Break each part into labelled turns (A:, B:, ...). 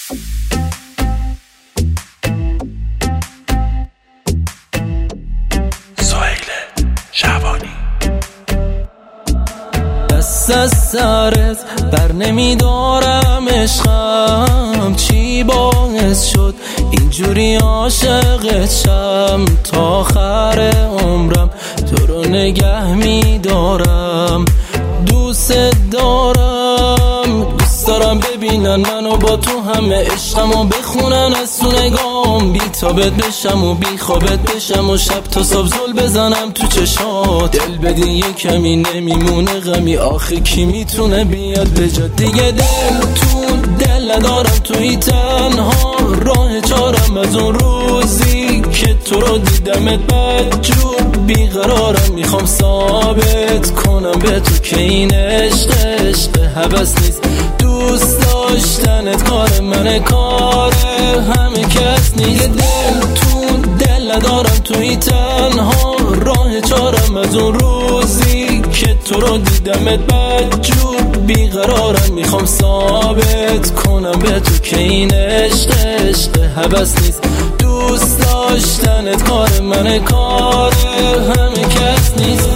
A: دست از سرت بر نمیدارم عشقم، چی باعث شد اینجوری عاشقت شم؟ تا آخر عمرم تو رو نگه میدارم، دوست دارم. دوست دارم ببینن منو با تو، همه عشقمو بخونن از تو نگام، بی تابت بشم و بی خوابت بشم و شب تا صبح زل بزنم تو چشات. دل بدی یه کمی نمیمونه غمی، آخه کی میتونه بیاد به جا؟ دیگه دل تو دل ندارم، توی تنها راه چارم از اون روزی که تو رو دیدمت بدجور بیقرارم. میخوام ثابت کنم به تو که این عشق هوس نیست، دوست داشتنت کار منه، کار همه کس نیست. دل تو دل ندارم، توی تنها راه چارم از اون روزی که تو رو دیدمت بدجور بیقرارم. میخوام ثابت کنم به تو که این عشق هوس نیست، دوست داشتنت کار منه، کار همه کس نیست.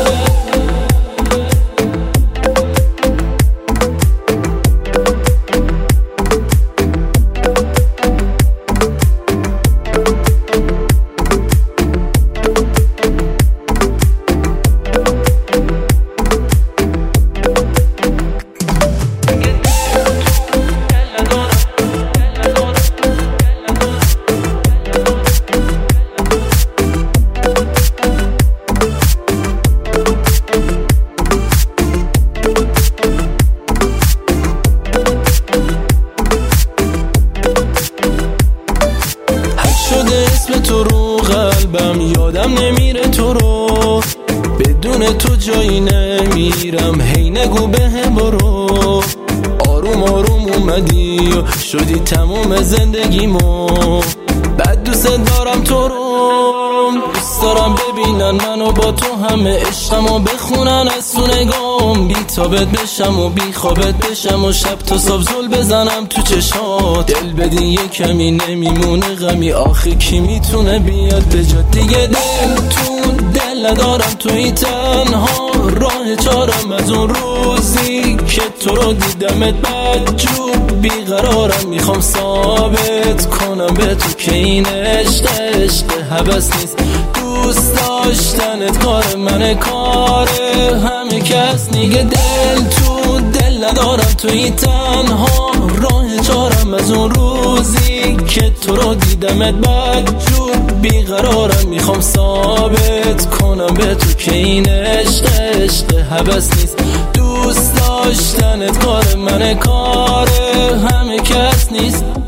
A: اسم تو رو قلبم یادم نمیره، تو رو بدون تو جایی نمیرم، هی نگو بهم برو. آروم آروم اومدی و شدی تموم زندگیمو، بد دوست دارم تو رو. دوست دارم ببینن منو با تو، همه عشقمو بخونن از تو نگام، بی تابت بشم و بی خوابت بشم و شب تا صبح زل بزنم تو چشات. دل بدی یه کمی نمیمونه غمی، آخه کی میتونه بیاد به جا؟ دیگه دل تو دل ندارم، توی تنها راه چارم از اون روزی که تو رو دیدمت بدجور بیقرارم. میخوام ثابت کنم به تو که این عشق هوس نیست، دوست داشتنت کار منه، کار همه کس نیگه. دل تو دل ندارم، توی تنها راه چارم از اون روزی که تو رو دیدمت بدجور بیقرارم. میخوام ثابت کنم به تو که این عشق هوس نیست، دوست داشتنت کار منه، کار همه کس نیست.